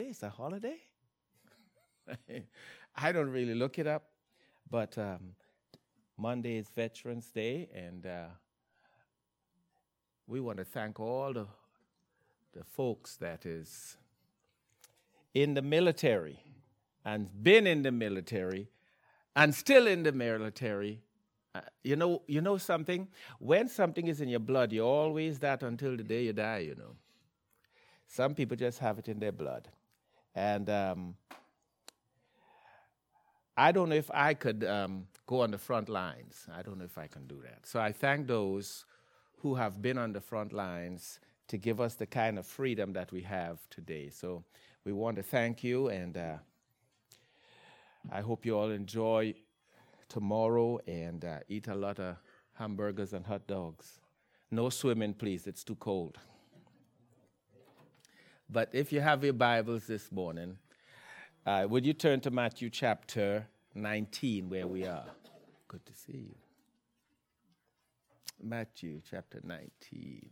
It's a holiday? I don't really look it up, but Monday is Veterans Day, and we want to thank all the folks that is in the military and been in the military and still in the military. You know something? When something is in your blood, you're always that until the day you die, Some people just have it in their blood. And I don't know if I could go on the front lines. I don't know if I can do that. So I thank those who have been on the front lines to give us the kind of freedom that we have today. So we want to thank you, and I hope you all enjoy tomorrow and eat a lot of hamburgers and hot dogs. No swimming, please. It's too cold. But if you have your Bibles this morning, would you turn to Matthew chapter 19, where we are? Good to see you. Matthew chapter 19.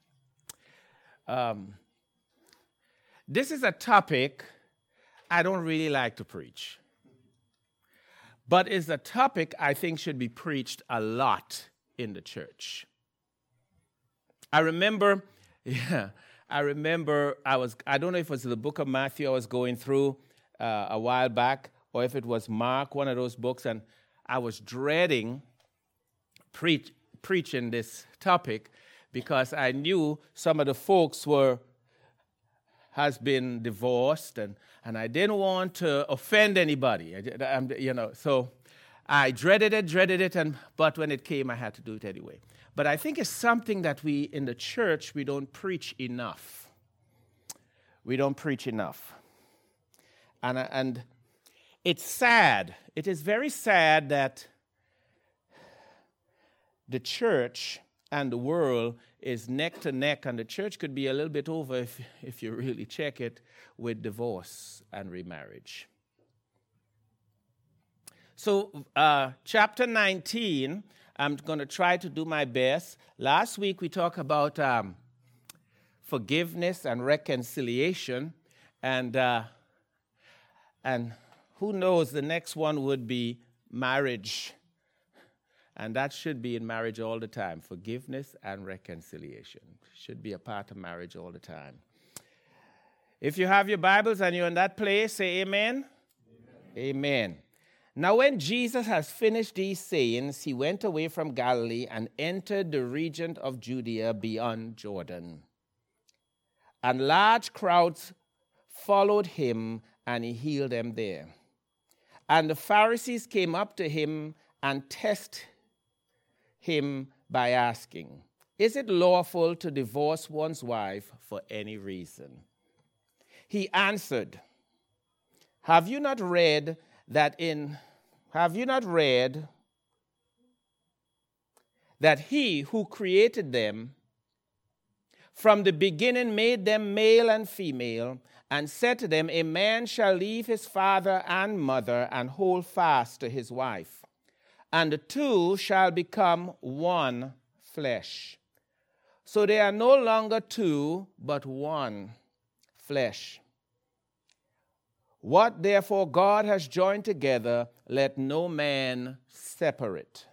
This is a topic I don't really like to preach, but it's a topic I think should be preached a lot in the church. I remember I don't know if it was the book of Matthew I was going through a while back, or if it was Mark, one of those books, and I was dreading preaching this topic because I knew some of the folks has been divorced, and I didn't want to offend anybody, so I dreaded it, but when it came, I had to do it anyway. But I think it's something that we, in the church, we don't preach enough. We don't preach enough. And it's sad. It is very sad that the church and the world is neck to neck, and the church could be a little bit over, if you really check it, with divorce and remarriage. So chapter 19, I'm going to try to do my best. Last week we talked about forgiveness and reconciliation, and who knows, the next one would be marriage. And that should be in marriage all the time. Forgiveness and reconciliation should be a part of marriage all the time. If you have your Bibles and you're in that place, say amen. Amen. Now when Jesus has finished these sayings, he went away from Galilee and entered the region of Judea beyond Jordan. And large crowds followed him, and he healed them there. And the Pharisees came up to him and tested him by asking, "Is it lawful to divorce one's wife for any reason?" He answered, Have you not read that he who created them from the beginning made them male and female, and said to them, a man shall leave his father and mother and hold fast to his wife, and the two shall become one flesh. So they are no longer two, but one flesh. What therefore God has joined together, let no man separate.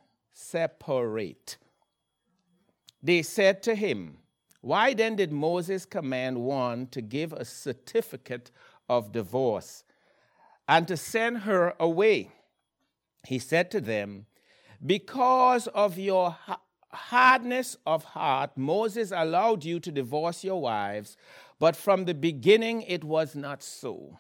They said to him, why then did Moses command one to give a certificate of divorce and to send her away? He said to them, because of your hardness of heart, Moses allowed you to divorce your wives, but from the beginning it was not so.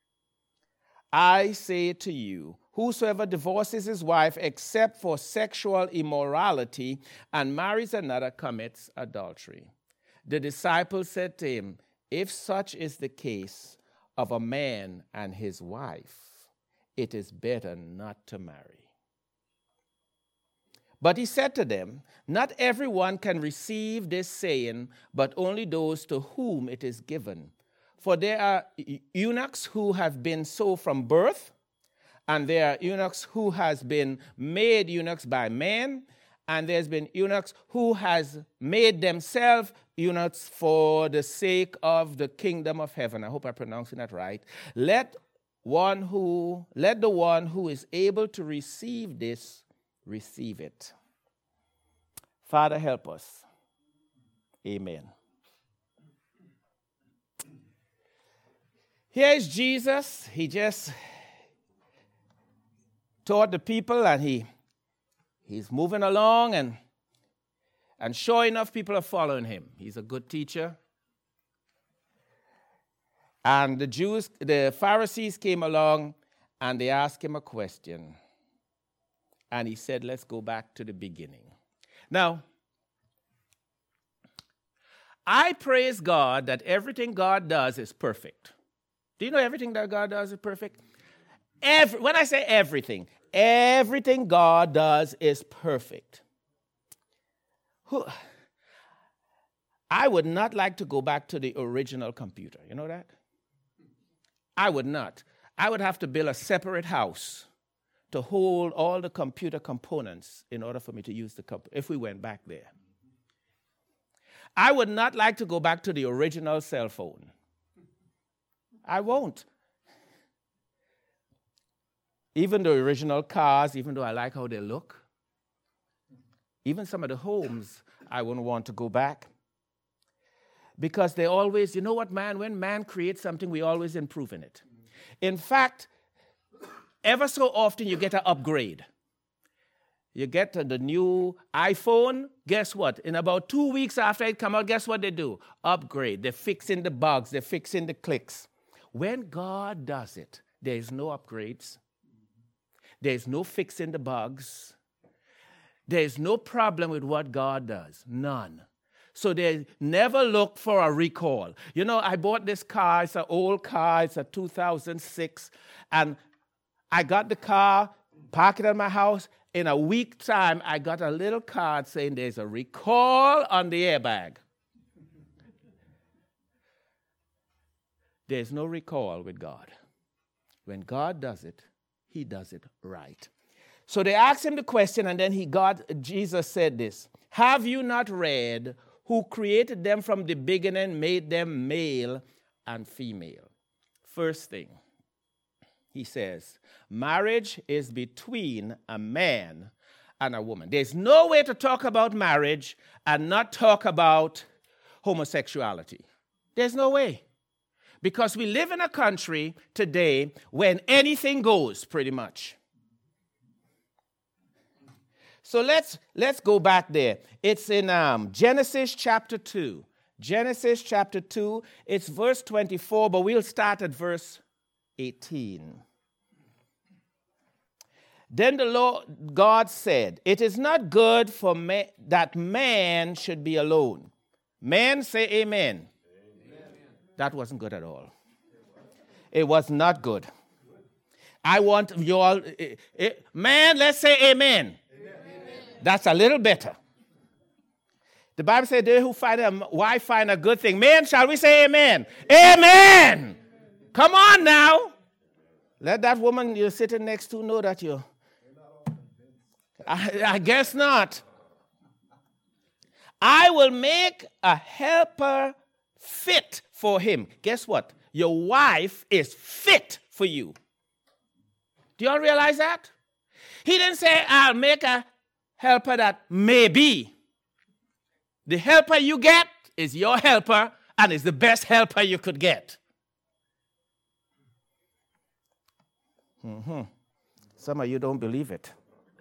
I say to you, whosoever divorces his wife except for sexual immorality and marries another commits adultery. The disciples said to him, if such is the case of a man and his wife, it is better not to marry. But he said to them, not everyone can receive this saying, but only those to whom it is given. For there are eunuchs who have been so from birth, and there are eunuchs who has been made eunuchs by men, and there's been eunuchs who has made themselves eunuchs for the sake of the kingdom of heaven. I hope I'm pronouncing that right. Let the one who is able to receive this, receive it. Father, help us. Amen. Here is Jesus. He just taught the people, and he's moving along, and sure enough, people are following him. He's a good teacher. And the Pharisees came along, and they asked him a question. And he said, let's go back to the beginning. Now, I praise God that everything God does is perfect. Do you know everything that God does is perfect? When I say everything God does is perfect. I would not like to go back to the original computer. You know that? I would not. I would have to build a separate house to hold all the computer components in order for me to use the computer, if we went back there. I would not like to go back to the original cell phone. I won't. Even the original cars, even though I like how they look, even some of the homes, I wouldn't want to go back. Because they always, you know what, man, when man creates something, we always improve in it. In fact, ever so often you get an upgrade. You get the new iPhone, guess what? In about 2 weeks after it comes out, guess what they do? Upgrade. They're fixing the bugs. They're fixing the clicks. When God does it, there is no upgrades. There is no fixing the bugs. There is no problem with what God does. None. So they never look for a recall. You know, I bought this car. It's an old car. It's a 2006. And I got the car, parked it at my house. In a week time, I got a little card saying there's a recall on the airbag. There's no recall with God. When God does it, he does it right. So they asked him the question, and then Jesus said this, have you not read who created them from the beginning, made them male and female? First thing, he says, marriage is between a man and a woman. There's no way to talk about marriage and not talk about homosexuality. There's no way. Because we live in a country today when anything goes, pretty much. So let's go back there. It's in Genesis chapter 2. Genesis chapter 2, it's verse 24, but we'll start at verse 18. Then the Lord God said, it is not good for that man should be alone. Men say amen. That wasn't good at all. It was not good. I want you all, man, let's say amen. That's a little better. The Bible says, they who find a wife find a good thing. Men, shall we say amen? Amen. Come on now. Let that woman you're sitting next to know that you're. I guess not. I will make a helper fit for him. Guess what? Your wife is fit for you. Do you all realize that? He didn't say, I'll make a helper that may be. The helper you get is your helper and is the best helper you could get. Some of you don't believe it.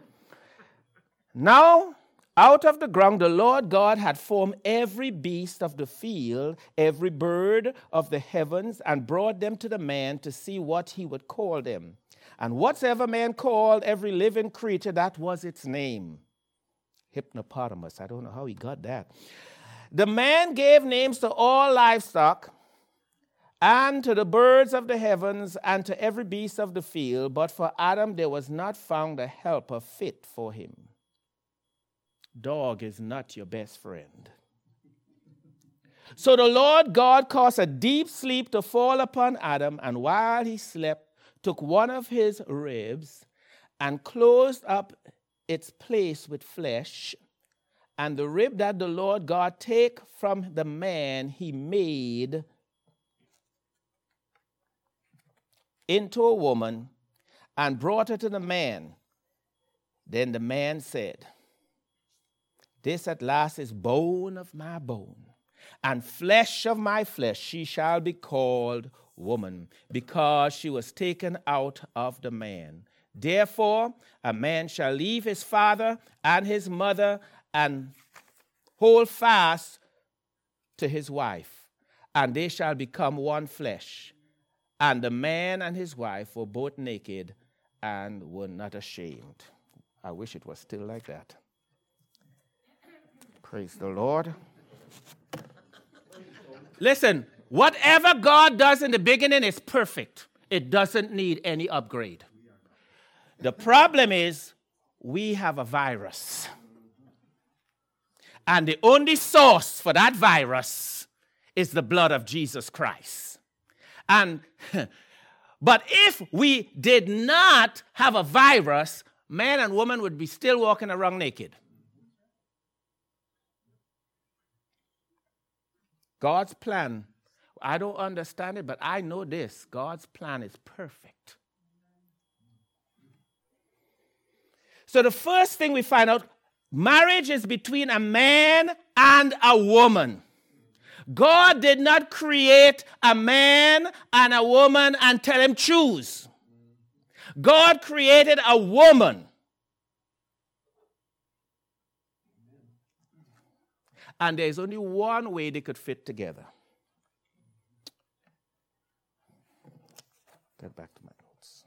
Now, out of the ground, the Lord God had formed every beast of the field, every bird of the heavens, and brought them to the man to see what he would call them. And whatsoever man called every living creature, that was its name. Hippopotamus. I don't know how he got that. The man gave names to all livestock, and to the birds of the heavens, and to every beast of the field. But for Adam there was not found a helper fit for him. Dog is not your best friend. So the Lord God caused a deep sleep to fall upon Adam, and while he slept, took one of his ribs and closed up its place with flesh. And the rib that the Lord God take from the man, he made into a woman and brought her to the man. Then the man said, this at last is bone of my bone and flesh of my flesh. She shall be called woman, because she was taken out of the man. Therefore, a man shall leave his father and his mother and hold fast to his wife, and they shall become one flesh. And the man and his wife were both naked and were not ashamed. I wish it was still like that. Praise the Lord. Listen, whatever God does in the beginning is perfect. It doesn't need any upgrade. The problem is we have a virus. And the only source for that virus is the blood of Jesus Christ. But if we did not have a virus, man and woman would be still walking around naked. God's plan, I don't understand it, but I know this. God's plan is perfect. So the first thing we find out, marriage is between a man and a woman. God did not create a man and a woman and tell him choose. God created a woman. And there's only one way they could fit together. Get back to my notes.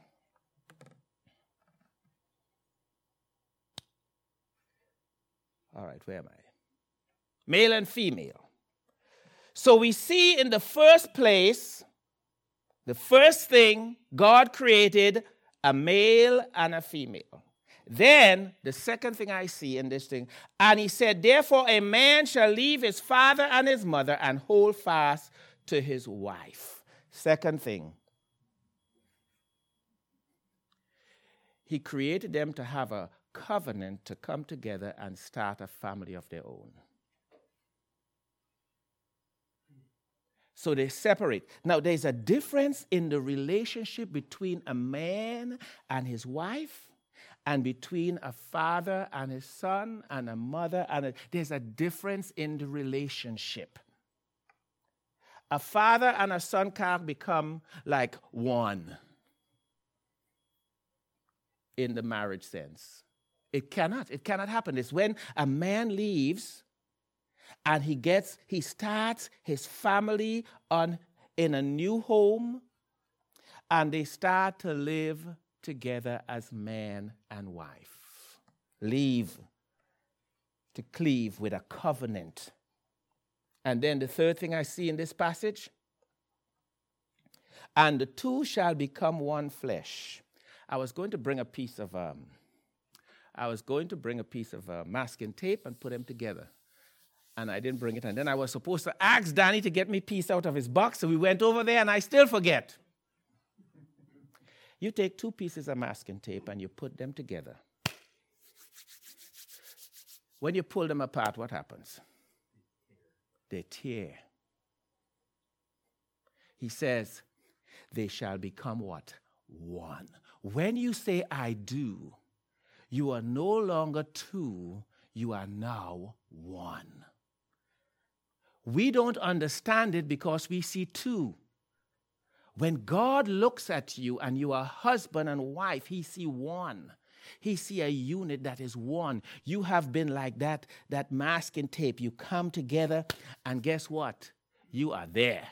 All right, where am I? Male and female. So we see in the first place, the first thing, God created a male and a female. Then, the second thing I see in this thing, and he said, therefore a man shall leave his father and his mother and hold fast to his wife. Second thing, he created them to have a covenant to come together and start a family of their own. So they separate. Now, there's a difference in the relationship between a man and his wife, and between a father and his son, and a mother there's a difference in the relationship. A father and a son can't become like one in the marriage sense. It cannot happen. It's when a man leaves and he starts his family in a new home, and they start to live together as man and wife. Leave to cleave with a covenant. And then the third thing I see in this passage, and the two shall become one flesh. I was going to bring a piece of masking tape and put them together. And I didn't bring it. And then I was supposed to ask Danny to get me a piece out of his box. So we went over there and I still forget. You take two pieces of masking tape and you put them together. When you pull them apart, what happens? They tear. He says, they shall become what? One. When you say, I do, you are no longer two, you are now one. We don't understand it because we see two. When God looks at you and you are husband and wife, he sees one. He sees a unit that is one. You have been like that masking tape. You come together and guess what? You are there.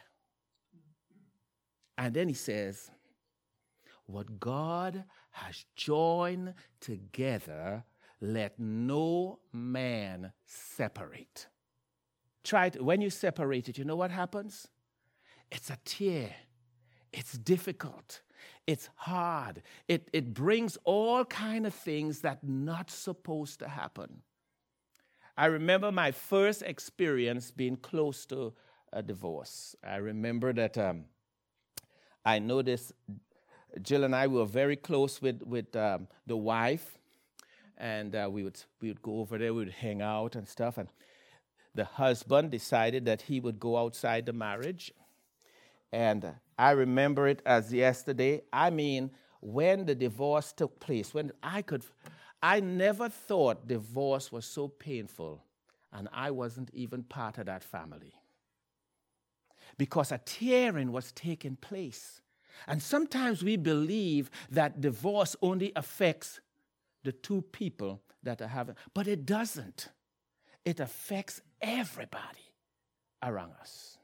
And then he says, what God has joined together, let no man separate. Try it. When you separate it, you know what happens? It's a tear. It's difficult. It's hard. It brings all kind of things that not supposed to happen. I remember my first experience being close to a divorce. I remember that I noticed Jill and I were very close with the wife. And we would go over there, we would hang out and stuff. And the husband decided that he would go outside the marriage. And I remember it as yesterday. I mean, when the divorce took place, I never thought divorce was so painful, and I wasn't even part of that family. Because a tearing was taking place. And sometimes we believe that divorce only affects the two people that are having, but it doesn't. It affects everybody around us.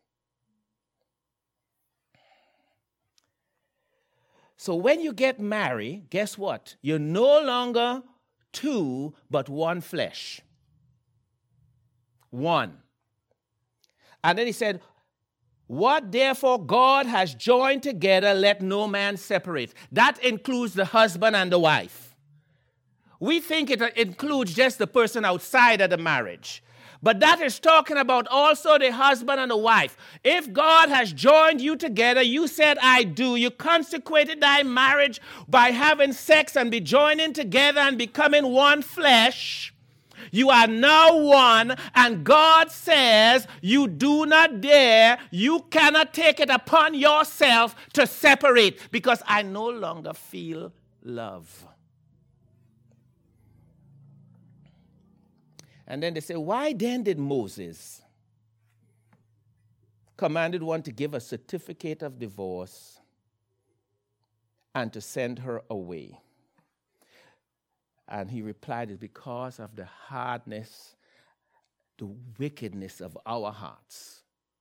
So when you get married, guess what? You're no longer two, but one flesh. One. And then he said, what therefore God has joined together, let no man separate. That includes the husband and the wife. We think it includes just the person outside of the marriage. But that is talking about also the husband and the wife. If God has joined you together, you said, I do. You consecrated thy marriage by having sex and be joining together and becoming one flesh. You are now one, and God says you do not dare, you cannot take it upon yourself to separate, because I no longer feel love. And then they say, why then did Moses commanded one to give a certificate of divorce and to send her away? And he replied, it's because of the hardness, the wickedness of our hearts.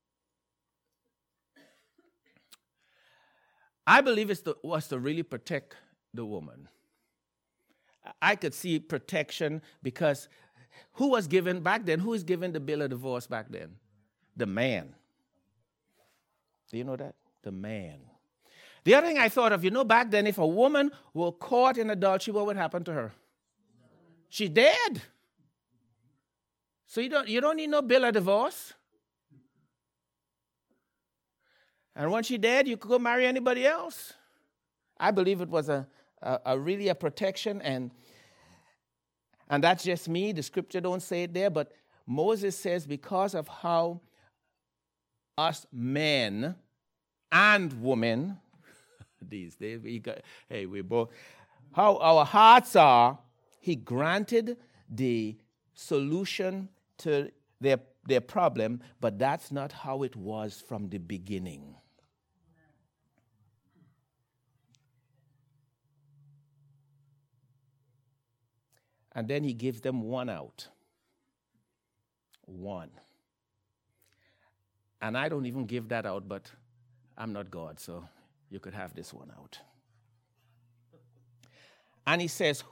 I believe it was to really protect the woman. I could see protection because who was given back then? Who is given the bill of divorce back then? The man. Do you know that? The man. The other thing I thought of, back then, if a woman were caught in adultery, what would happen to her? She's dead. So you don't need no bill of divorce. And once she's dead, you could go marry anybody else. I believe it was really a protection, and that's just me. The scripture don't say it there, but Moses says because of how us men and women these days, how our hearts are, he granted the solution to their problem, but that's not how it was from the beginning. And then he gives them one out. One. And I don't even give that out, but I'm not God, so you could have this one out. And he says,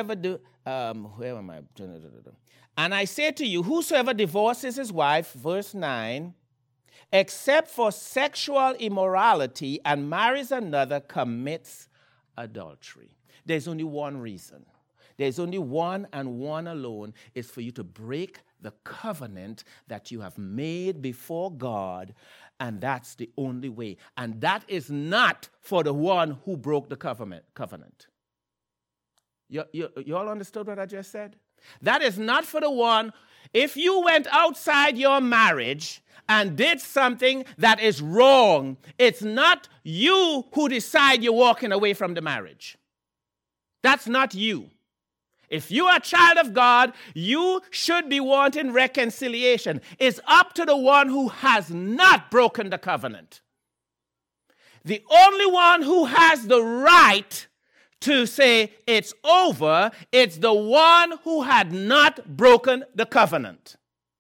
And I say to you, whosoever divorces his wife, verse 9, except for sexual immorality and marries another, commits adultery. There's only one reason. There's only one and one alone, is for you to break the covenant that you have made before God, and that's the only way. And that is not for the one who broke the covenant. You all understood what I just said? That is not for the one. If you went outside your marriage and did something that is wrong, it's not you who decide you're walking away from the marriage. That's not you. If you are a child of God, you should be wanting reconciliation. It's up to the one who has not broken the covenant. The only one who has the right to say it's over, it's the one who had not broken the covenant.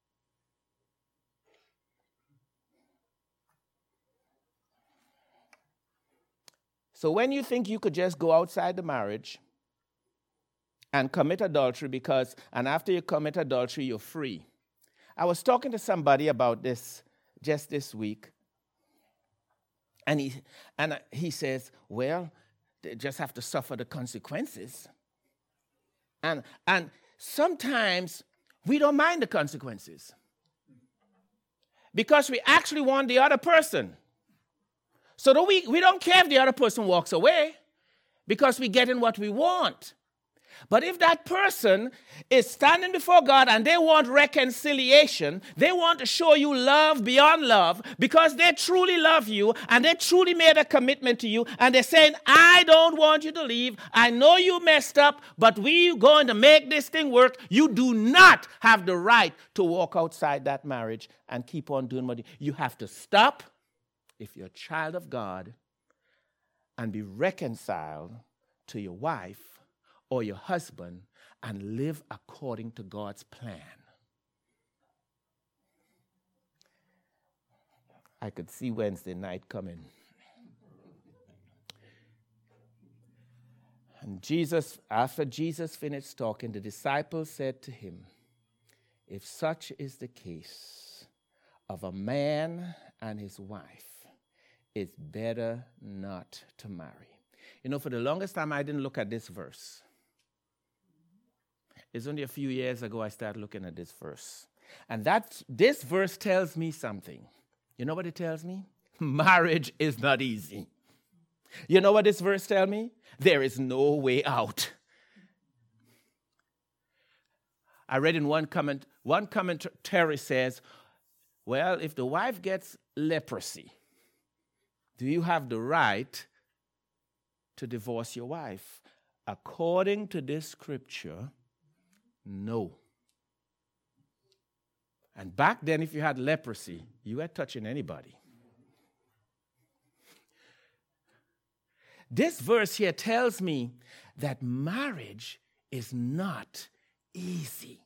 So when you think you could just go outside the marriage and commit adultery and after you commit adultery, you're free. I was talking to somebody about this just this week, and he says, well, they just have to suffer the consequences. And sometimes we don't mind the consequences because we actually want the other person. So we don't care if the other person walks away because we're getting what we want. But if that person is standing before God and they want reconciliation, they want to show you love beyond love because they truly love you and they truly made a commitment to you and they're saying, I don't want you to leave. I know you messed up, but we're going to make this thing work. You do not have the right to walk outside that marriage and keep on doing what you have to stop if you're a child of God and be reconciled to your wife or your husband and live according to God's plan. I could see Wednesday night coming. And after Jesus finished talking, the disciples said to him, if such is the case of a man and his wife, it's better not to marry. You know, for the longest time, I didn't look at this verse. It's only a few years ago I started looking at this verse. And this verse tells me something. You know what it tells me? Marriage is not easy. You know what this verse tells me? There is no way out. I read in one commentary says, well, if the wife gets leprosy, do you have the right to divorce your wife? According to this scripture, no. And back then, if you had leprosy, you were touching anybody. This verse here tells me that marriage is not easy.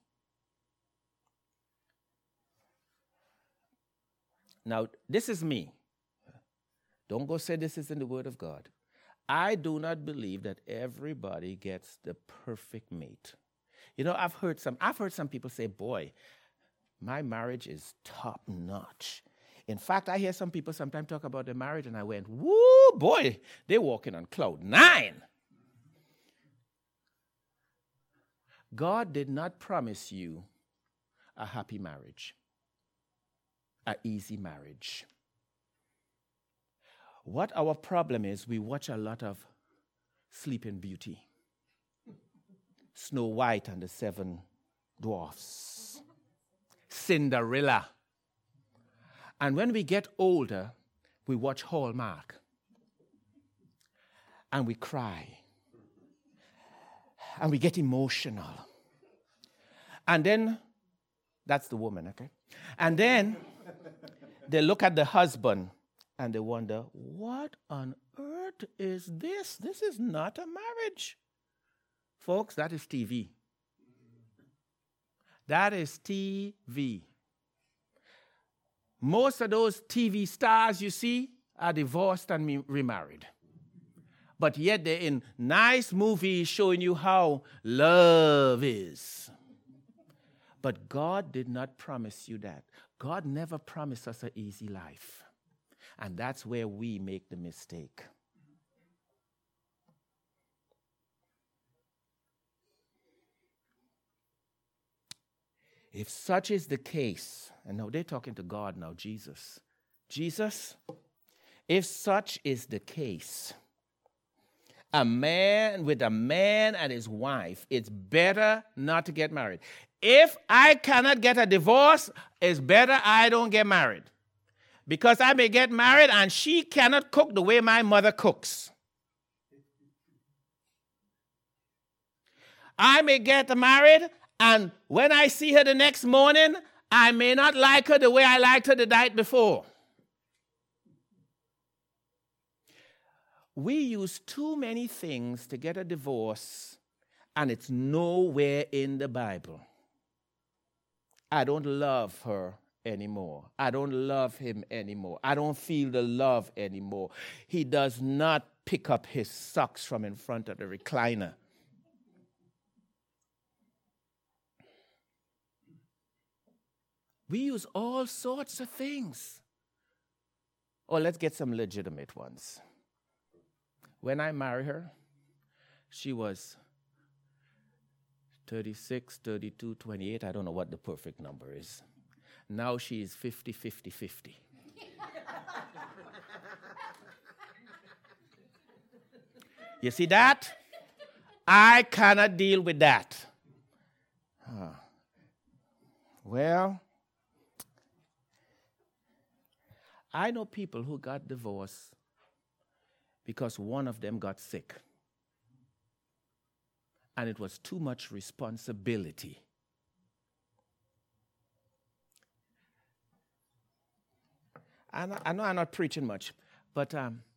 Now, this is me. Don't go say this is in the Word of God. I do not believe that everybody gets the perfect mate. You know, I've heard some people say, boy, my marriage is top notch. In fact, I hear some people sometimes talk about their marriage, and I went, woo, boy, they're walking on cloud 9. God did not promise you a happy marriage, an easy marriage. What our problem is, we watch a lot of Sleeping Beauty, Snow White and the Seven Dwarfs, Cinderella. And when we get older, we watch Hallmark. And we cry. And we get emotional. And then, that's the woman, okay? And then, they look at the husband and they wonder, what on earth is this? This is not a marriage. Folks, that is TV. That is TV. Most of those TV stars you see are divorced and remarried. But yet they're in nice movies showing you how love is. But God did not promise you that. God never promised us an easy life. And that's where we make the mistake. If such is the case, and now they're talking to God now, Jesus. Jesus, if such is the case, a man and his wife, it's better not to get married. If I cannot get a divorce, it's better I don't get married. Because I may get married and she cannot cook the way my mother cooks. I may get married and when I see her the next morning, I may not like her the way I liked her the night before. We use too many things to get a divorce, and it's nowhere in the Bible. I don't love her anymore. I don't love him anymore. I don't feel the love anymore. He does not pick up his socks from in front of the recliner. We use all sorts of things. Or let's get some legitimate ones. When I married her, she was 36, 32, 28. I don't know what the perfect number is. Now she is 50, 50, 50. You see that? I cannot deal with that. Well, I know people who got divorced because one of them got sick. And it was too much responsibility. I know I'm not preaching much, but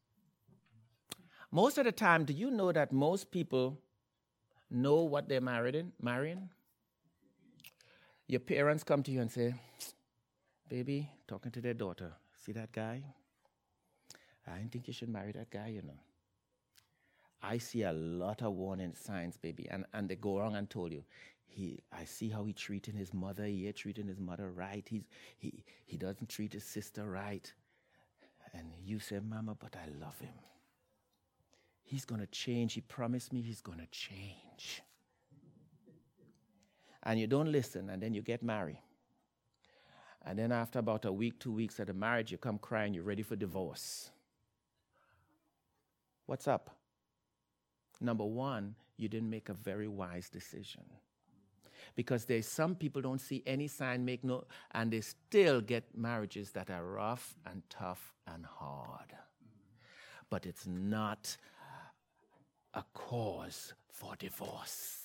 most of the time, do you know that most people know what they're marrying? Your parents come to you and say, baby, talking to their daughter, see that guy? I don't think you should marry that guy, you know. I see a lot of warning signs, baby. And they go around and told you, I see how he treating his mother. He ain't treating his mother right. He doesn't treat his sister right. And you say, Mama, but I love him. He's going to change. He promised me he's going to change. And you don't listen, and then you get married. And then after about a week, 2 weeks of the marriage, you come crying, you're ready for divorce. What's up? Number one, you didn't make a very wise decision. Because there's some people don't see any sign, and they still get marriages that are rough and tough and hard. But it's not a cause for divorce.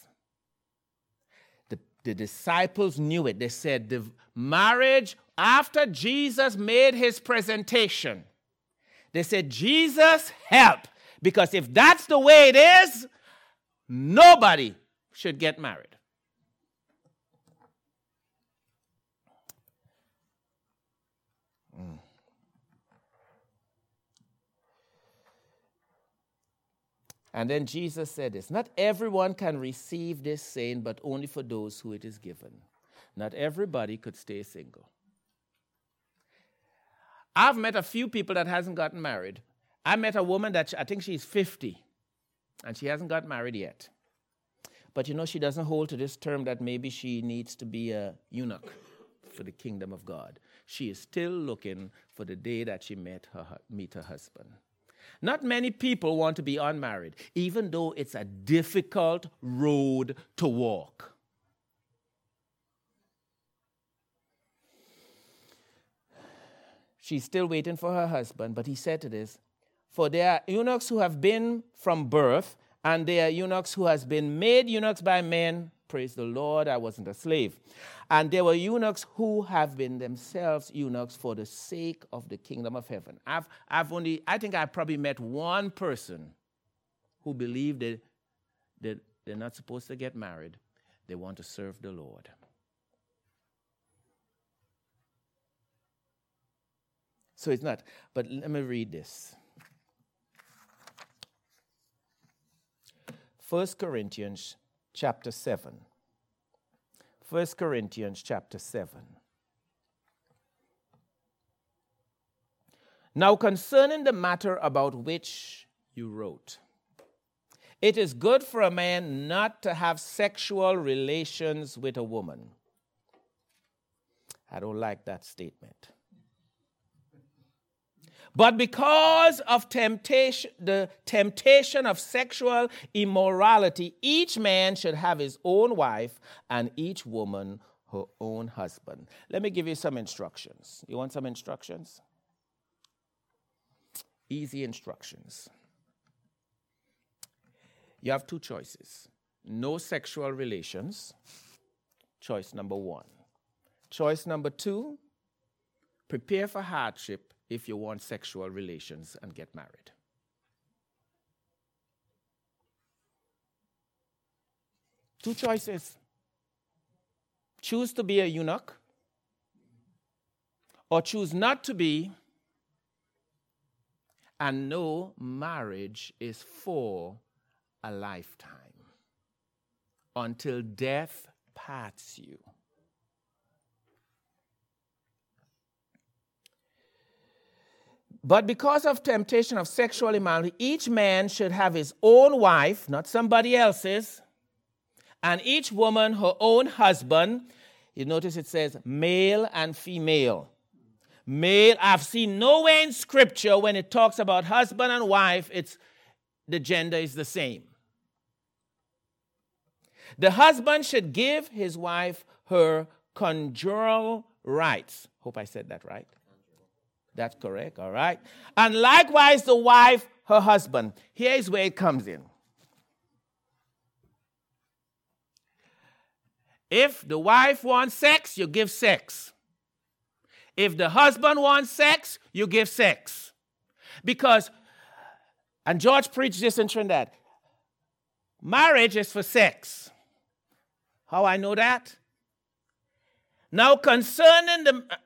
The disciples knew it. They said the marriage, after Jesus made his presentation, they said, Jesus, help. Because if that's the way it is, nobody should get married. And then Jesus said this, not everyone can receive this saying, but only for those who it is given. Not everybody could stay single. I've met a few people that hasn't gotten married. I met a woman that I think she's 50, and she hasn't got married yet. But you know, she doesn't hold to this term that maybe she needs to be a eunuch for the kingdom of God. She is still looking for the day that she meet her husband. Not many people want to be unmarried, even though it's a difficult road to walk. She's still waiting for her husband, but he said to this, for there are eunuchs who have been from birth, and there are eunuchs who has been made eunuchs by men. Praise the Lord, I wasn't a slave. And there were eunuchs who have been themselves eunuchs for the sake of the kingdom of heaven. I think I probably met one person who believed that they're not supposed to get married. They want to serve the Lord. So it's not. But let me read this. 1 Corinthians chapter 7. 1 Corinthians chapter 7. Now concerning the matter about which you wrote, it is good for a man not to have sexual relations with a woman. I don't like that statement. But because of temptation, the temptation of sexual immorality, each man should have his own wife and each woman her own husband. Let me give you some instructions. You want some instructions? Easy instructions. You have two choices. No sexual relations. Choice number one. Choice number two, prepare for hardship if you want sexual relations and get married. Two choices. Choose to be a eunuch or choose not to be, and know marriage is for a lifetime until death parts you. But because of temptation of sexual immorality, each man should have his own wife, not somebody else's, and each woman her own husband. You notice it says male and female. Male, I've seen nowhere in Scripture when it talks about husband and wife, the gender is the same. The husband should give his wife her conjugal rights. Hope I said that right. That's correct, all right. And likewise the wife, her husband. Here is where it comes in. If the wife wants sex, you give sex. If the husband wants sex, you give sex. Because, and George preached this in Trinidad, marriage is for sex. How I know that? Now concerning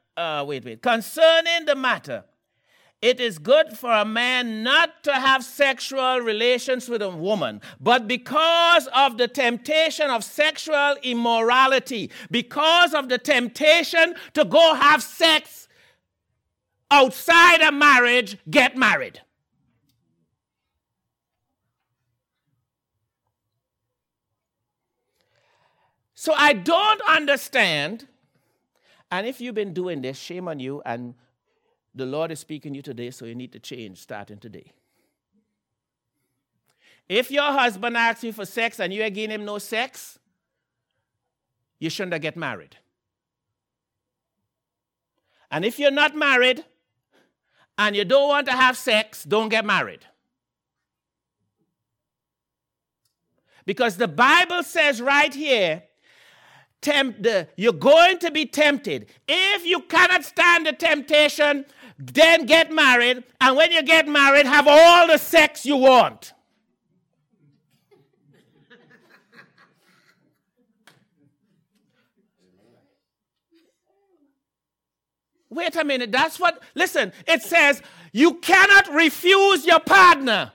the matter, it is good for a man not to have sexual relations with a woman, but because of the temptation of sexual immorality, because of the temptation to go have sex outside of marriage, get married. So I don't understand, and if you've been doing this, shame on you, and the Lord is speaking to you today, so you need to change starting today. If your husband asks you for sex and you're giving him no sex, you shouldn't get married. And if you're not married and you don't want to have sex, don't get married. Because the Bible says right here, you're going to be tempted. If you cannot stand the temptation, then get married. And when you get married, have all the sex you want. Wait a minute. Listen, it says you cannot refuse your partner.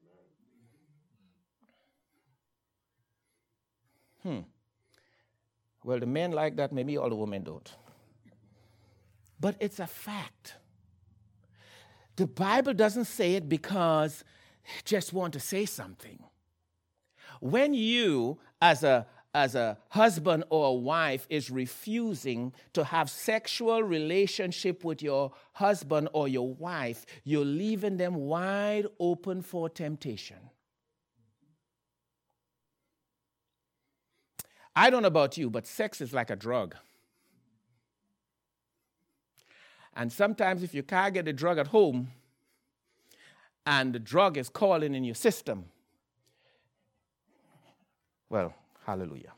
Well, the men like that, maybe all the women don't. But it's a fact. The Bible doesn't say it because they just want to say something. When you, as a husband or a wife, is refusing to have sexual relationship with your husband or your wife, you're leaving them wide open for temptation. I don't know about you, but sex is like a drug. And sometimes if you can't get the drug at home and the drug is calling in your system, well, hallelujah.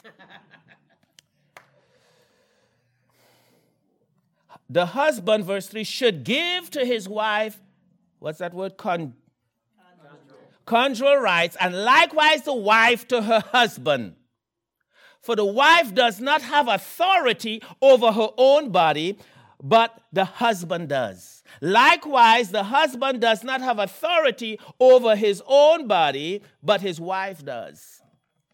The husband, verse 3, should give to his wife, what's that word? Conjugal rights, and likewise the wife to her husband. For the wife does not have authority over her own body, but the husband does. Likewise, the husband does not have authority over his own body, but his wife does.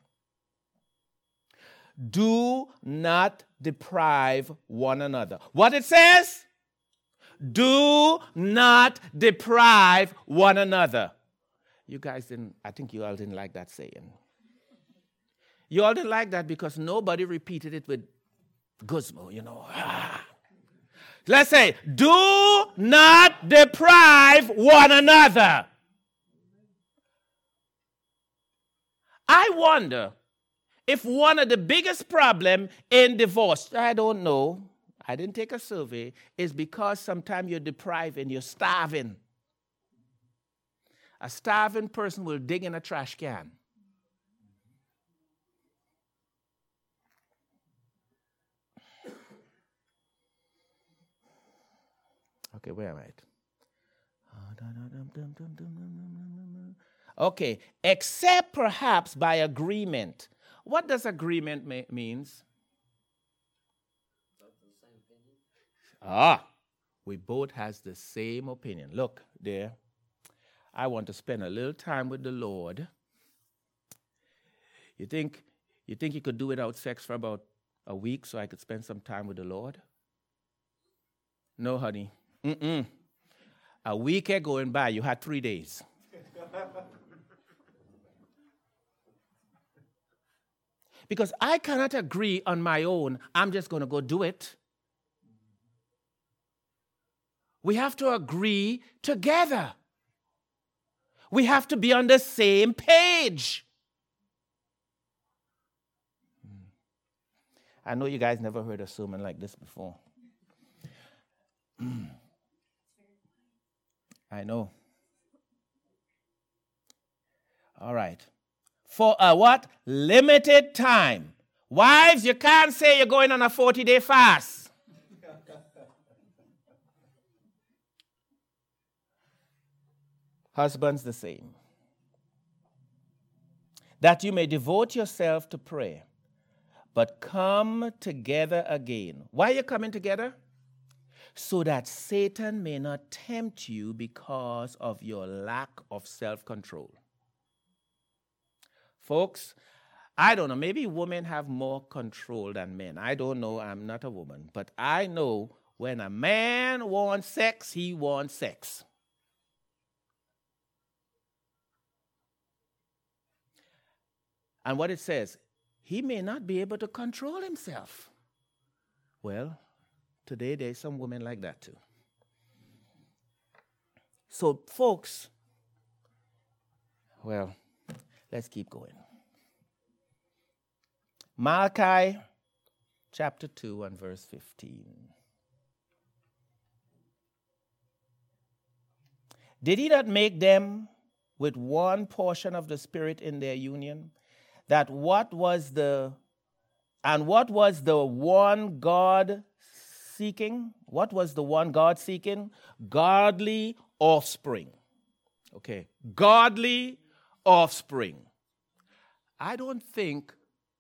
Do not deprive one another. What it says? Do not deprive one another. You guys didn't, I think you all didn't like that saying. You all didn't like that because nobody repeated it with guzmo, you know. Let's say, do not deprive one another. I wonder if one of the biggest problems in divorce, I don't know, I didn't take a survey, is because sometimes you're depriving, you're starving. A starving person will dig in a trash can. Okay, where am I at? Okay, except perhaps by agreement. What does agreement means? We both has the same opinion. Look, there, I want to spend a little time with the Lord. You think you could do without sex for about a week so I could spend some time with the Lord? No, honey. A week going by, you had 3 days. Because I cannot agree on my own. I'm just going to go do it. We have to agree together. We have to be on the same page. I know you guys never heard a sermon like this before. I know. All right. For a what? Limited time. Wives, you can't say you're going on a 40-day fast. Husbands, the same. That you may devote yourself to prayer, but come together again. Why are you coming together? So that Satan may not tempt you because of your lack of self-control. Folks, I don't know, maybe women have more control than men. I don't know, I'm not a woman. But I know when a man wants sex, he wants sex. And what it says, he may not be able to control himself. Well, today there's some women like that too. So, folks, well, let's keep going. Malachi chapter 2 and verse 15. Did he not make them with one portion of the Spirit in their union? That what was the one God seeking? What was the one God seeking? Godly offspring. Okay, godly offspring. I don't think,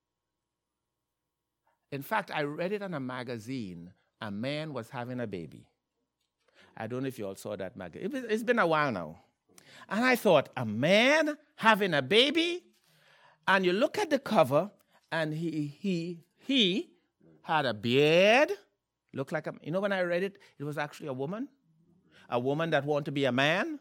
in fact, I read it on a magazine, a man was having a baby. I don't know if you all saw that magazine. It's been a while now. And I thought, a man having a baby? And you look at the cover, and he had a beard. Looked like when I read it, it was actually a woman that wanted to be a man.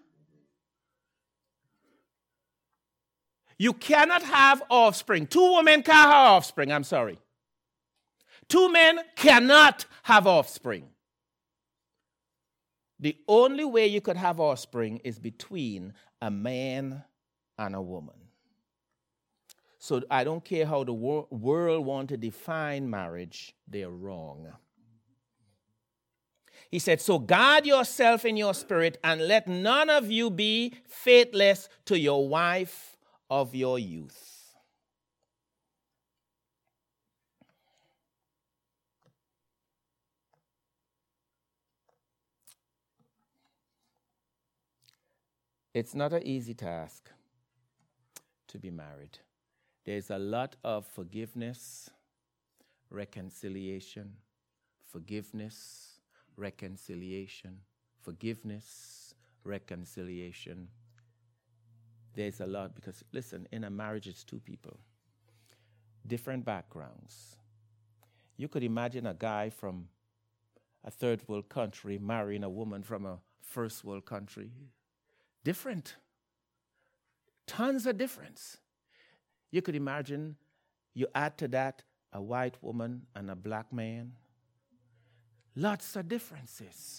You cannot have offspring. Two women can't have offspring, I'm sorry. Two men cannot have offspring. The only way you could have offspring is between a man and a woman. So I don't care how the world want to define marriage, they're wrong. He said, so guard yourself in your spirit and let none of you be faithless to your wife of your youth. It's not an easy task to be married. There's a lot of forgiveness, reconciliation, forgiveness, reconciliation, forgiveness, reconciliation. There's a lot because, listen, in a marriage it's two people, different backgrounds. You could imagine a guy from a third world country marrying a woman from a first world country. Different. Tons of difference. You could imagine you add to that a white woman and a black man. Lots of differences.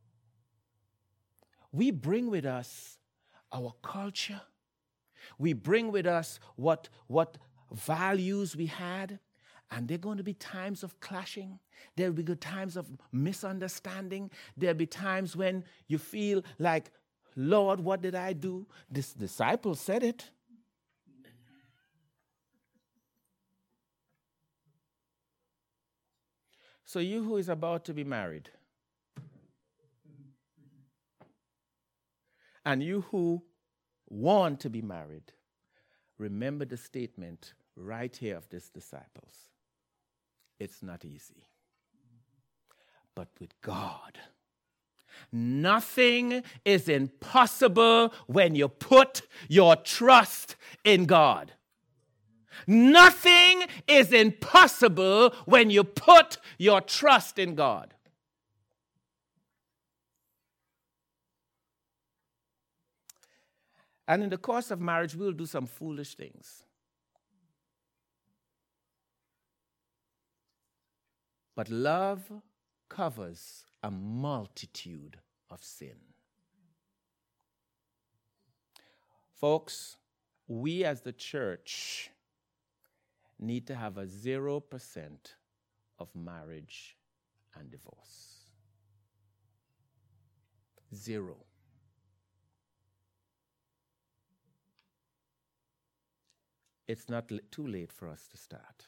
We bring with us our culture. We bring with us what values we had. And there are going to be times of clashing. There will be times of misunderstanding. There will be times when you feel like, Lord, what did I do? This disciple said it. So you who is about to be married, and you who want to be married, remember the statement right here of these disciples. It's not easy. But with God, nothing is impossible when you put your trust in God. Nothing is impossible when you put your trust in God. And in the course of marriage, we'll do some foolish things. But love covers a multitude of sin. Folks, we as the church need to have a 0% of marriage and divorce. 0. It's not too late for us to start.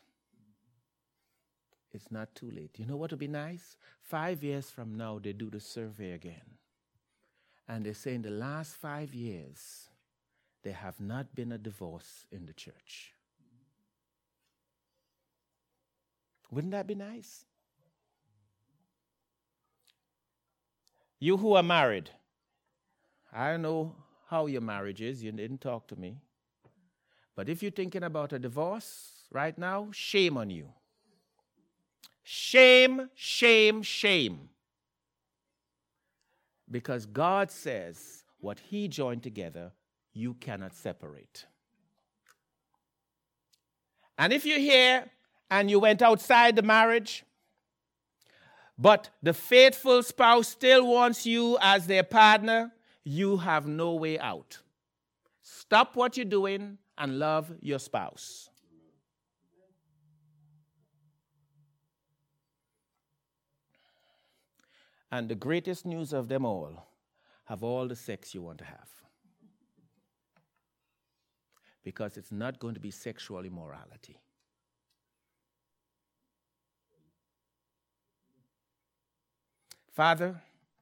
It's not too late. You know what would be nice? 5 years from now, they do the survey again. And they say in the last 5 years, there have not been a divorce in the church. Wouldn't that be nice? You who are married, I don't know how your marriage is. You didn't talk to me. But if you're thinking about a divorce right now, shame on you. Shame, shame, shame. Because God says what He joined together, you cannot separate. And if you're here and you went outside the marriage, but the faithful spouse still wants you as their partner, you have no way out. Stop what you're doing and love your spouse. And the greatest news of them all, have all the sex you want to have. Because it's not going to be sexual immorality. Father,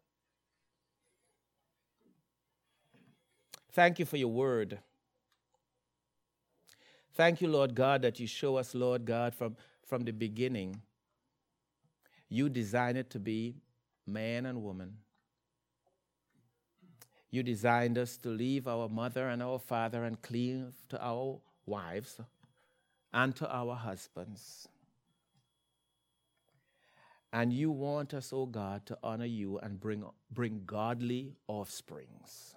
thank you for your word. Thank you, Lord God, that you show us, Lord God, from the beginning. You designed it to be man and woman. You designed us to leave our mother and our father and cleave to our wives and to our husbands. And you want us, oh God, to honor you and bring godly offsprings.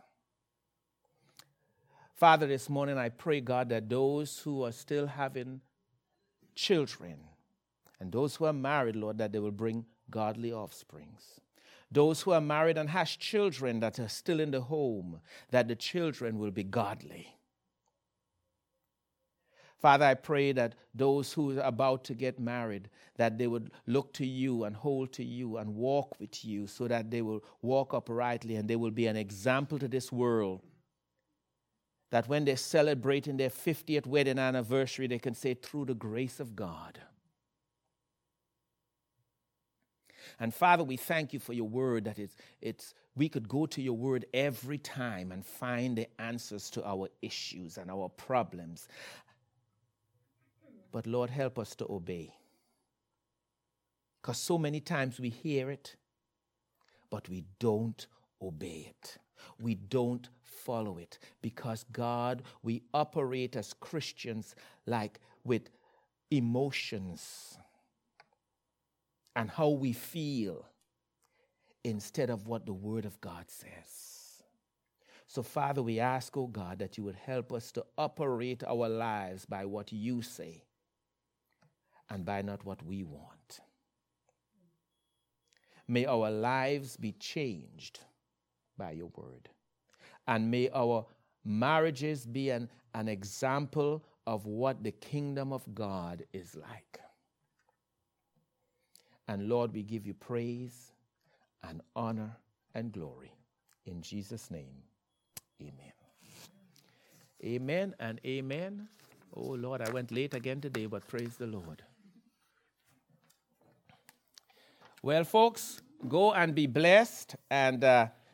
Father, this morning I pray, God, that those who are still having children and those who are married, Lord, that they will bring godly offsprings. Those who are married and has children that are still in the home, that the children will be godly. Father, I pray that those who are about to get married, that they would look to you and hold to you and walk with you so that they will walk uprightly and they will be an example to this world. That when they're celebrating their 50th wedding anniversary, they can say, through the grace of God. And Father, we thank you for your word, that we could go to your word every time and find the answers to our issues and our problems. But Lord, help us to obey. Because so many times we hear it, but we don't obey it. We don't follow it. Because God, we operate as Christians like with emotions and how we feel instead of what the Word of God says. So, Father, we ask, oh God, that you would help us to operate our lives by what you say and by not what we want. May our lives be changed by your word. And may our marriages be an example of what the kingdom of God is like. And Lord, we give you praise and honor and glory. In Jesus' name, amen. Amen and amen. Oh, Lord, I went late again today, but praise the Lord. Well, folks, go and be blessed. And